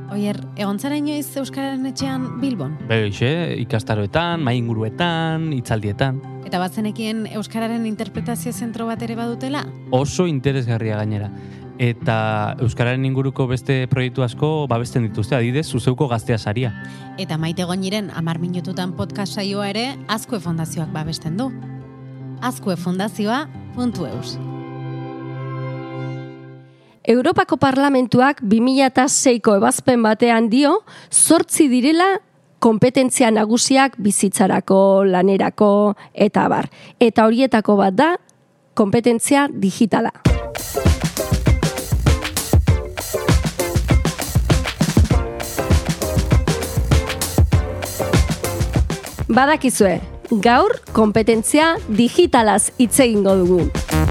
Oier, egon zara inoiz Euskararen etxean Bilbon? Begixe, ikastaroetan, mainguruetan, hitzaldietan. Eta bazenekien Euskararen interpretazio zentro bat ere badutela? Oso interesgarria gainera. Eta Euskararen inguruko beste proiektu asko babesten dituzte, adidez, Zuzeuko Gaztea Saria. Eta Maite Goñiren 10 minututan podcast saioa ere Azkue Fundazioak babesten du. azkuefundazioa.eus. Europako Parlamentuak 2006ko ebazpen batean dio 8 direla konpetentzia nagusiak bizitzarako, lanerako eta abar. Eta horietako bat da konpetentzia digitala. Badakizue, gaur konpetentzia digitalaz hitz egingo dugu.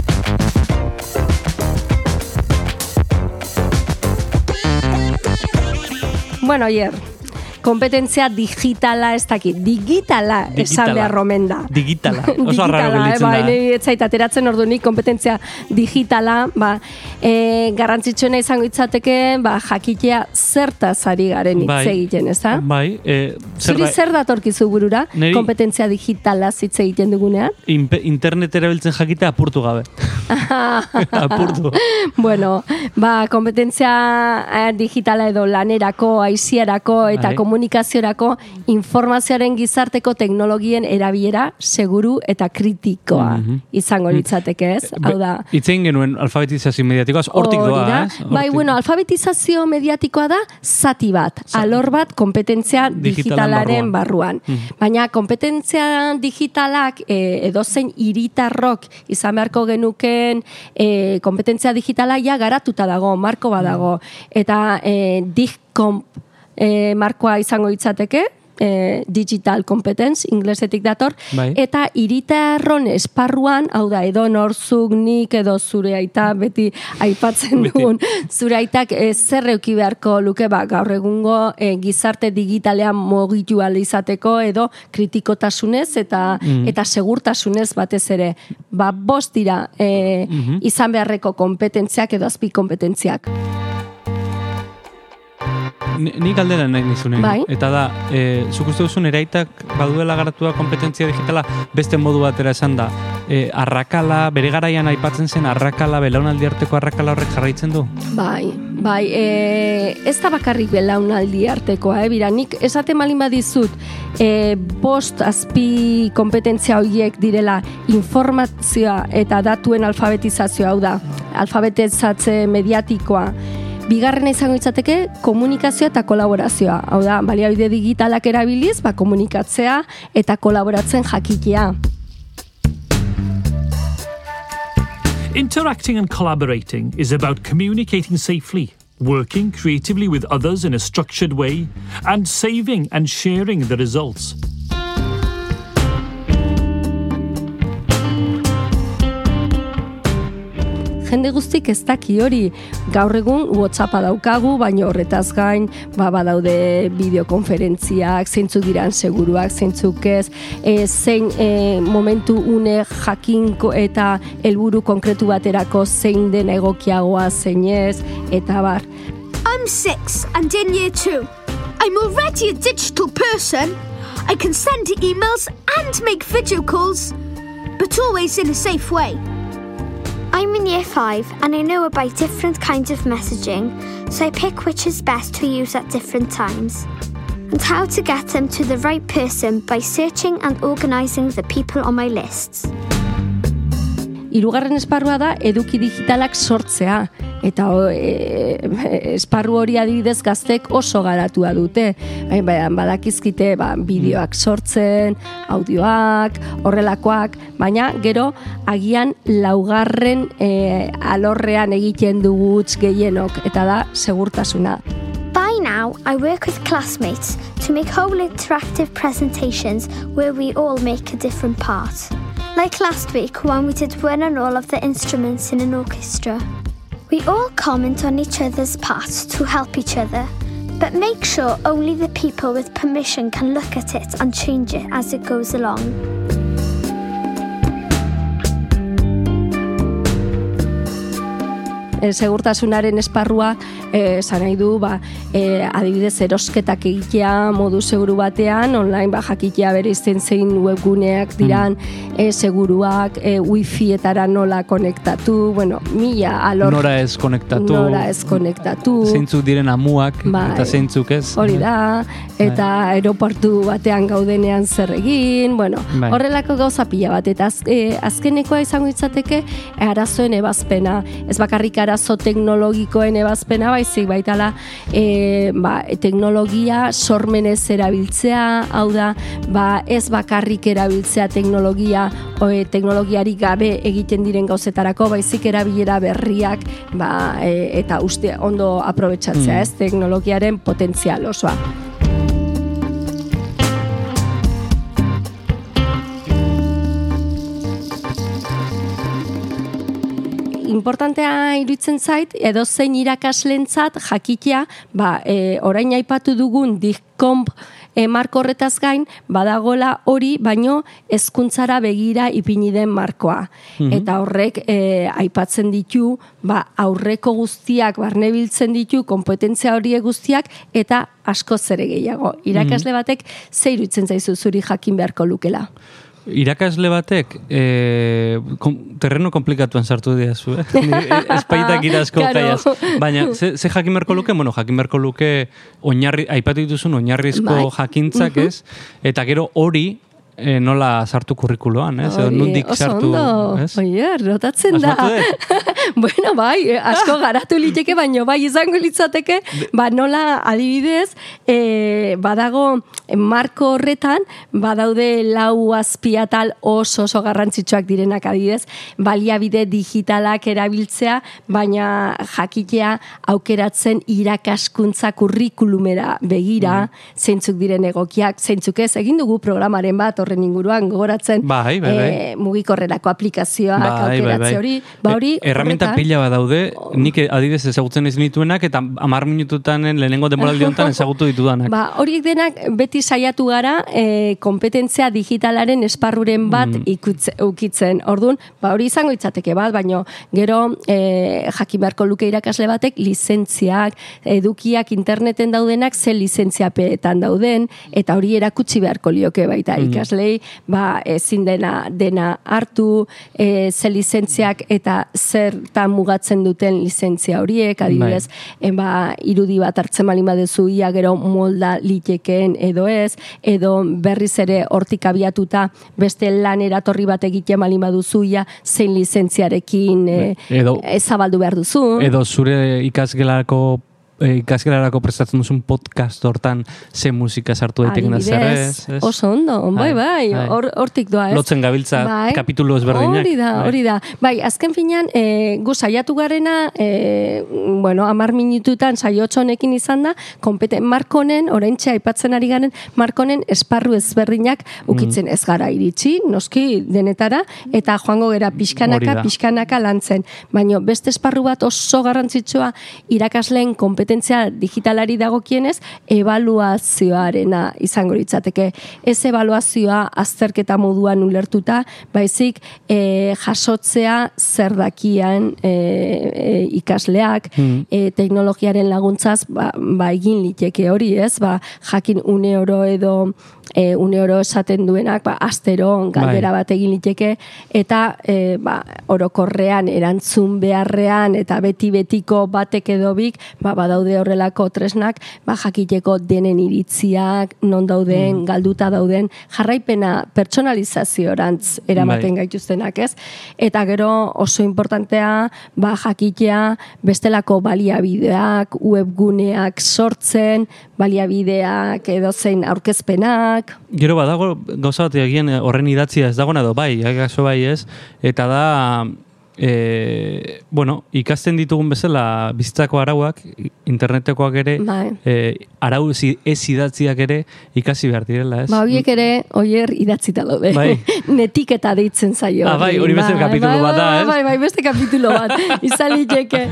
Bueno, Oier, kompetentzia digitala ez dakit. Digitala esan behar omen da. Digitala, oso arraro belitzen da. Nahi etzait ateratzen ordunik kompetentzia digitala, garrantzitsuena izango itzateke, jakitea zertaz ari garen hitz egiten, ez da? Bai. Zuri zer datorkizu burura, kompetentzia digitala hitz egiten dugunean? Internet erabiltzen jakitea apurtu gabe. Apurtu. Bueno, kompetentzia digitala edo lanerako, aiziarako eta komunikaziorako informazioaren gizarteko teknologien erabilera seguru eta kritikoa izango litzateke, ez? Hau da. Itzein genuen alfabetizazio mediatikoaz, hortik doa, ez? Bai, bueno, alfabetizazio mediatikoa da zati bat, alor bat kompetentzia digitalaren barruan. Baina kompetentzia digitalak edozein hiritarrok izan beharko genuken kompetentzia digitala ja garatuta dago, marko badago. Eta digcomp markoa izango litzateke, digital competence, inglesetik dator, eta hiritarron esparruan, hau da, edo norzuk, nik edo zure aita, beti aipatzen dugun, zure aitak zer euki beharko luke, gaur egungo gizarte digitalean mugitu ahal izateko, edo kritikotasunez eta segurtasunez batez ere. 5 dira izan beharreko kompetentziak edo azpi kompetentziak. Nik aldera nahi nizunen. Eta da, zuk uste duzun eraitak baduela garatua kompetentzia digitala beste modu batera esan da. Arrakala, bere garaian aipatzen zen arrakala, belaunaldi arteko arrakala horrek jarraitzen du? Bai, ez da bakarrik belaunaldi artekoa, bira, nik esaten malin badizut, 5 azpi kompetentzia horiek direla informazioa eta datuen alfabetizazioa, hau da, alfabetizatze mediatikoa. Bigarrena izango itzateke komunikazioa eta kolaborazioa. Hau da, baliabide digitalak erabiliz, komunikatzea eta kolaboratzen jakitea. Interacting and collaborating is about communicating safely, working creatively with others in a structured way, and saving and sharing the results. Jende guztik ez daki hori, gaur egun WhatsAppa daukagu, baina horretaz gain, badaude bideokonferentziak, zeintzuk diran seguruak, zeintzuk ez, zein momentu une jakinko eta helburu konkretu baterako zein den egokiagoa zein ez, eta bar. I'm 6 and in year 2. I'm already a digital person. I can send emails and make video calls, but always in a safe way. I'm in year 5 and I know about different kinds of messaging, so I pick which is best to use at different times. And how to get them to the right person by searching and organising the people on my lists. Hirugarren esparrua da eduki digitalak sortzea. Eta esparru hori adibidez gaztek oso garatua dute. Badakizkite bideoak sortzen, audioak, horrelakoak, baina gero agian 4. alorrean egiten dugutz gehienok, eta da segurtasuna. By now, I work with classmates to make whole interactive presentations where we all make a different part. Like last week when we did one and all of the instruments in an orchestra. We all comment on each other's parts to help each other, but make sure only the people with permission can look at it and change it as it goes along. segurtasunaren esparrua, esan nahi du, adibidez, erosketak egitea modu seguru batean, online jakitea bere izten zein webguneak diran, seguruak, wifi-etara nola konektatu, bueno, mila alor. Nora ez konektatu. Zeintzuk diren amuak, eta zeintzuk ez. Hori da, eta aeroportu batean gaudenean zer egin, bueno, horrelako gauza pila bat, eta azkenekoa izango itzateke arazoen ebazpena, ez bakarrik arazo teknologikoen ebazpena, baizik baitala teknologia sormenez erabiltzea, hau da, ez bakarrik erabiltzea teknologiarik gabe egiten diren gauzetarako, baizik erabilera berriak eta uste ondo aprobetxatzea, ez teknologiaren potentzial osoa. Importantea iruditzen zait, edo zein irakaslentzat jakitea, orain aipatu dugun DIGCOMP marko horretaz gain, badagola hori, baino hezkuntzara begira ipini den markoa. Eta horrek aipatzen ditu, aurreko guztiak barnebiltzen ditu, kompetentzia horiek guztiak, eta asko zere gehiago. Irakasle batek ze iruditzen zaizu zuri jakin beharko lukela? Irakasle batek terreno komplikatuan sartu diazu, espaitak irazko kaiaz. Baina, ze jakin berko luke? Bueno, jakin berko luke aipatu dituzun oinarrizko jakintzak, ez? Eta gero hori nola sartu kurrikuloan, ez? Edo nondik sartu, ez? Oie, rotatzen da. Bueno, asko garatu liteke, baina izango litzateke, nola adibidez, badago marko horretan, badaude 4 azpiatal oso garrantzitsuak direnak adibidez, baliabide digitalak erabiltzea, baina jakitea aukeratzen irakaskuntza kurrikulumera begira, zeintzuk diren egokiak, zeintzuk ez, egin dugu programaren bat, horren inguruan gogoratzen mugikorrerako aplikazioak aukeratze hori. Erramienta pila bat daude, nik adibidez ezagutzen ez nituenak, eta 10 minututan lehenengo demoraldi honetan ezagutu ditudanak. Horiek denak beti saiatu gara kompetentzia digitalaren esparruren bat ukitzen. Orduan, hori izango itzateke bat, baina gero jakin beharko luke irakasle batek lizentziak, edukiak interneten daudenak ze lizentziapeetan dauden, eta hori erakutsi beharko lioke baita ikasle ezin dena hartu, ze lizentziak eta zertan mugatzen duten lizentzia horiek, adibidez, irudi bat hartzen malin badezu, ia gero molda litekeen edo ez, edo berriz ere hortik abiatuta beste lan eratorri bat egiten malin baduzu, ia zein lizentziarekin ezabaldu behar duzu. Edo zure ikasgelarako prestatzen duzun podcast hortan ze musika sartu daiteken zer ez? Oso ondo, hortik doa ez. Lotzen gabiltza kapitulu ezberdinak. Hori da. Azken finean, gu saiatu garena, 10 minututan saiotxo honekin izan da, markonen, oraintxe aipatzen ari garen, markonen esparru ezberdinak ukitzen ez gara iritsi, noski denetara, eta joango gera pixkanaka lantzen. Baina beste esparru bat oso garrantzitsua irakasleen kompetentzia digitalari dagokienez, ebaluazioarena izango litzateke. Ez ebaluazioa azterketa moduan ulertuta, baizik jasotzea zer dakian ikasleak, teknologiaren laguntzaz egin liteke hori, ez? Jakin une oro esaten duenak, astero galdera bat egin liteke, eta orokorrean erantzun beharrean, eta beti-betiko batek edo bik, badaude horrelako tresnak, jakiteko denen iritziak, non dauden, galduta dauden, jarraipena pertsonalizaziorantz eramaten gaituztenak, ez? Eta gero oso importantea, jakitea bestelako baliabideak, webguneak sortzen, baliabideak edo zein aurkezpenak. Gero badago gauza bat egin horren idatzia ez dagoena edo bai ez, eta da ikasten ditugun bezala bizitzako arauak, internetekoak ere, arau ez idatziak ere ikasi behar direla, ez? Horiek ere, oier idatzita daude. Netiketa deitzen zaio. Hori beste kapitulo bat da, ez? Bai, beste kapitulo bat. Izan liteke.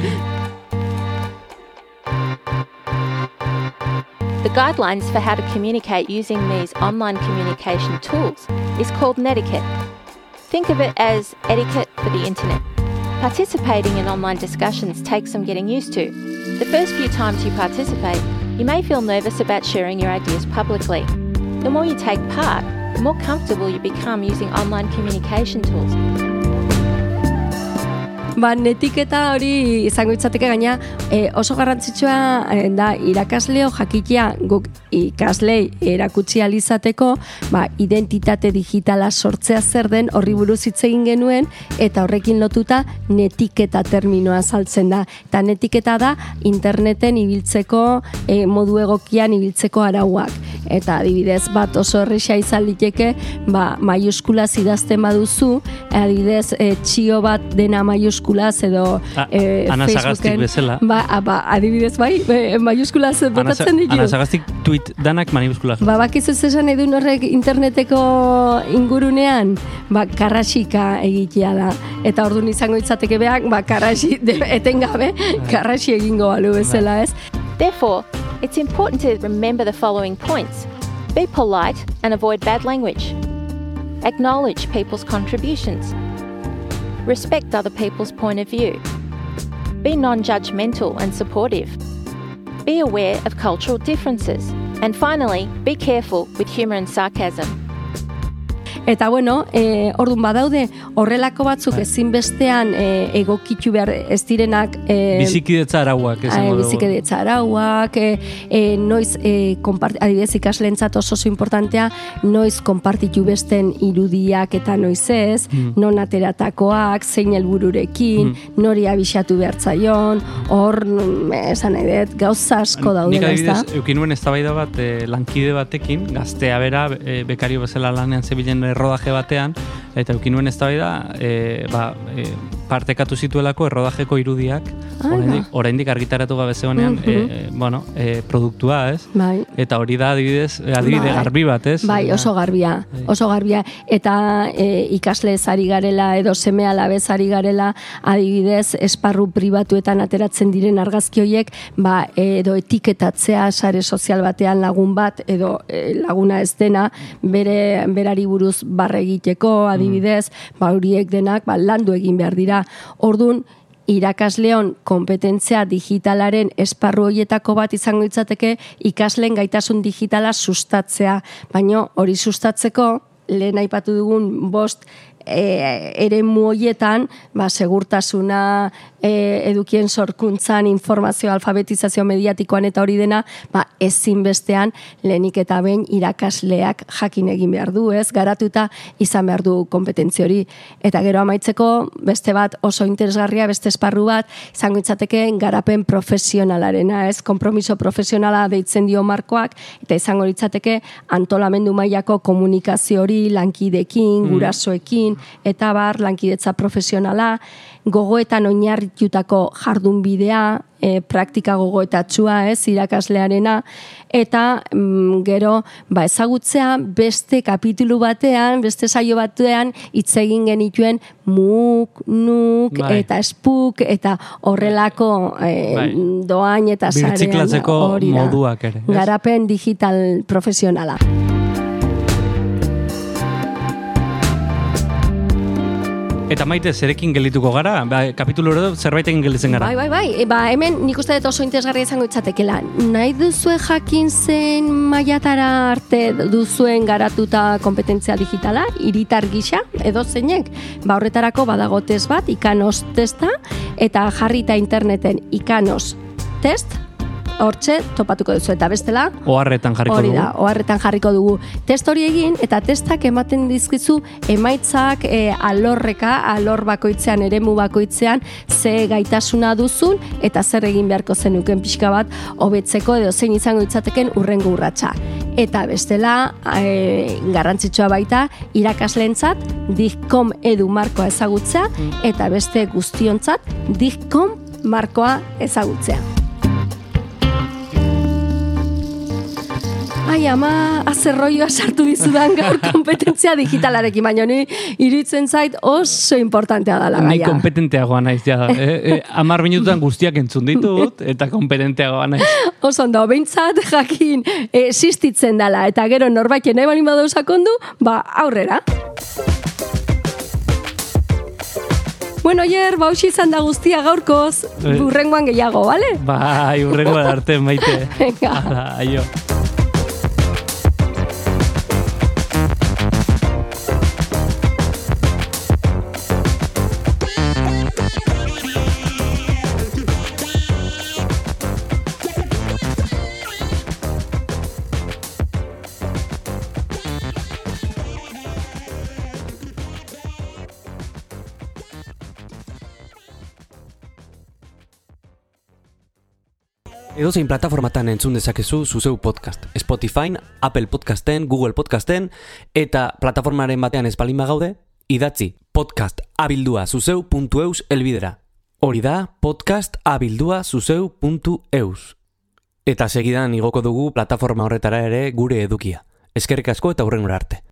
The guidelines for how to communicate using these online communication tools is called Netiquette. Think of it as etiquette for the internet. Participating in online discussions takes some getting used to. The first few times you participate, you may feel nervous about sharing your ideas publicly. The more you take part, the more comfortable you become using online communication tools. Netiketa hori izango itzateke gaina oso garrantzitsua da irakasleo jakitea guk ikaslei erakutsi alizateko identitate digitala sortzea zer den horri buruz hitz egin genuen eta horrekin lotuta netiketa terminoa azaltzen da. Eta netiketa da interneten ibiltzeko modu egokian ibiltzeko arauak. Eta adibidez bat oso erresa izan liteke maiuskulaz idazten baduzu, adibidez txio bat dena maiuskulaz edo Ana Sagastik bezala. Adibidez maiuskulaz botatzen ditu. Ana Sagastik tweet danak maiuskulaz. Bakizu zesan edun horrek interneteko ingurunean karrasika egitea da. Eta orduan izango itzateke behar karrasi etengabe karrasi egingo balu bezala ez. Therefore, it's important to remember the following points. Be polite and avoid bad language. Acknowledge people's contributions. Respect other people's point of view. Be non-judgmental and supportive. Be aware of cultural differences. And finally, be careful with humor and sarcasm. Eta orduan badaude horrelako batzuk ezinbestean egokitu behar ez direnak bizikidetza arauak bizikidetza arauak noiz adibidez ikaslentzat oso importantea noiz konpartitu besten irudiak eta noiz ez non ateratakoak, zein helbururekin nori abisatu behartzaion hor esan nahi dut gauza asko daudela nik adibidez eukinuen eztabaida bat lankide batekin gaztea bera bekario bezala lanean zebilen errodaje batean, eta eukinuen eztabaida partekatu zituelako errodajeko irudiak, oraindik argitaratu gabe zegoenean, produktua, ez? Bai. Eta hori da adibide garbi bat, ez? Bai, oso garbia. Eta ikaslez ari garela, edo seme alabez ari garela, adibidez, esparru pribatuetan ateratzen diren argazki horiek, edo etiketatzea sare sozial batean lagun bat, edo laguna ez dena, berari buruz barre egiteko, adibidez, horiek denak landu egin behar dira. Orduan, irakasleon konpetentzia digitalaren esparru horietako bat izango litzateke ikasleen gaitasun digitala sustatzea. Baina hori sustatzeko, lehen aipatu dugun 5 eremu horietan, segurtasuna, edukien sorkuntzan, informazio, alfabetizazio mediatikoan eta hori dena, ezinbestean lehenik eta behin irakasleak jakin egin behar du, ez? Garatuta izan behar du konpetentzia hori. Eta gero amaitzeko, beste bat oso interesgarria, beste esparru bat, izango litzateke garapen profesionalarena, ez? Konpromiso profesionala deitzen dio markoak, eta izango litzateke antolamendu mailako komunikazio hori, lankidekin, gurasoekin, eta lankidetza profesionala, gogoetan oinarritutako jardunbidea, praktika gogoetatsua, ez, irakaslearena, eta gero ezagutzea beste kapitulu batean, beste saio batean hitz egin genituen MOOC, NUC, eta SPOOC, eta horrelako doain eta sarean birtziklatzeko moduak ere. Garapen digital profesionala. Eta Maite, zerekin geldituko gara? Kapitulu hori zerbaitekin gelditzen gara. Bai. Hemen nik uste dut oso interesgarria izango itzatekela. Nahi duzue jakin zen mailatara arte duzuen garatuta kompetentzia digitala, hiritar gisa, edo zeinek. Horretarako badago test bat, ikanos testa, eta jarrita interneten ikanos test, hortxe topatuko duzu eta bestela oharretan jarriko dugu. Hori da, oharretan jarriko dugu. Test hori egin eta testak ematen dizkizu emaitzak alor bakoitzean, eremu bakoitzean ze gaitasuna duzun eta zer egin beharko zenuken pixka bat hobetzeko edo zein izango litzateken hurrengo urratsa. Eta bestela garrantzitsua baita irakasleentzat DIGCOM edu markoa ezagutzea eta beste guztiontzat DIGCOM markoa ezagutzea. Ai, ama, azerroioa sartu dizudan gaur kompetentzia digitalarekin, baina ni iruditzen zait oso importantea dela gaia. Ni kompetenteagoa naiz, ja. 10 minututan guztiak entzun ditut, eta kompetenteagoa naiz. Oso ondo, behintzat jakin existitzen dela, eta gero norbaiten nahi balin badau sakondu, aurrera. Bueno, Oier, hausi izan da guztia gaurkoz, hurrengoan gehiago, bale? Bai, hurrengoan arte, Maite. Venga. Hala, aio. Edozein plataformatan entzun dezakezu zuzeu podcast. Spotify, Apple Podcasten, Google Podcasten, eta plataformaren batean ez baldin bagaude, idatzi podcastabildua.zuzeu.eus elbidera. Hori da podcastabildua.zuzeu.eus. Eta segidan igoko dugu plataforma horretara ere gure edukia. Eskerrik asko eta hurrengora arte.